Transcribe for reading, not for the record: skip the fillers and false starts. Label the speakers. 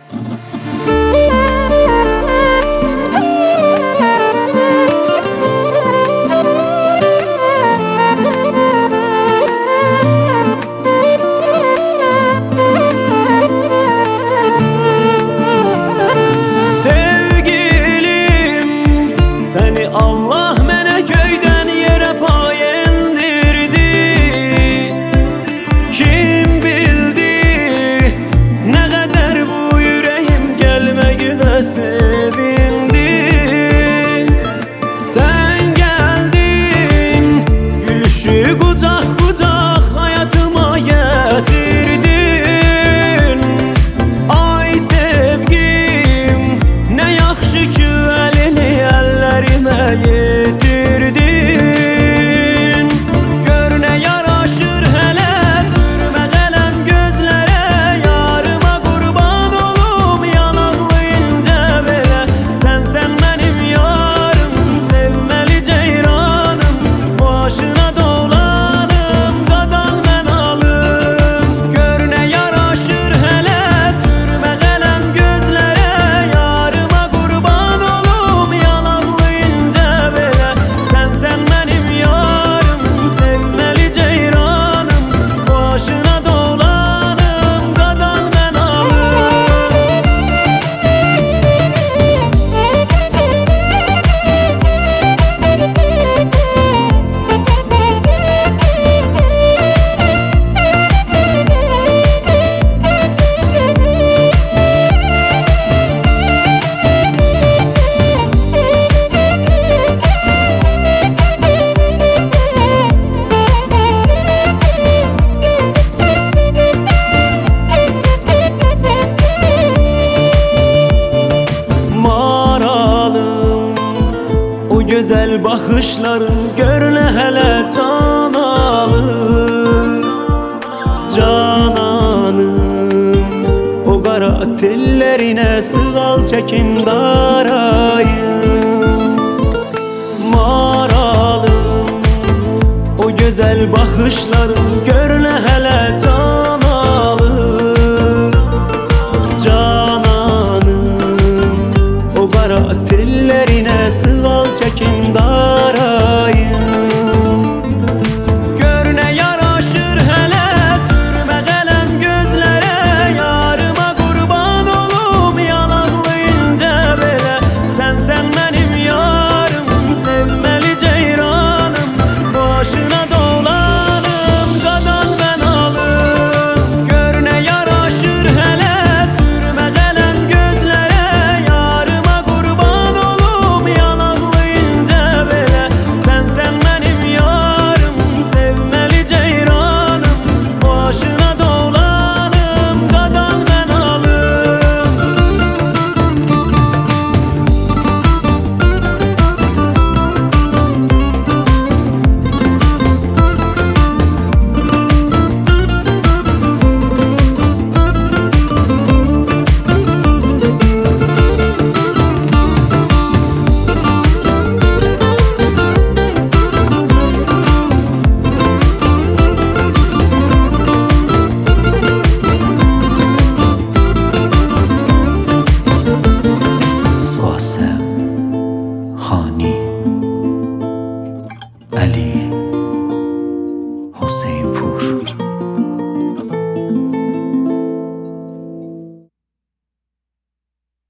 Speaker 1: Seni Allah mənə göydən yerə payindirdi. Kim bildi nə qədər bu ürəyim gəlməyinə sevindi. Sən gəldin, gülüşü qucaq qucaq hayatıma gətirdin. Ay sevgim, nə yaxşı ki yetirdin. Gör nə yaraşır hələ sürmə qələm gözlərə. Yarıma qurban olum yanaqlı incə belə. Sən mənim yarım, sevməli ceyranım. Başına dolanım, qadan mən alım. Gör nə yaraşır hələ sürmə qələm gözlərə. Yarıma qurban olum yanaqlı incə belə. Sən mənim yarım, sevməli ceyranım. Başına dolanım, qadan mən alım. O güzel bakışların görünə hələ can alır. Cananım, o qara tellərinə sığal çəkim darayım. Maralım, o güzel bakışların görünə hələ can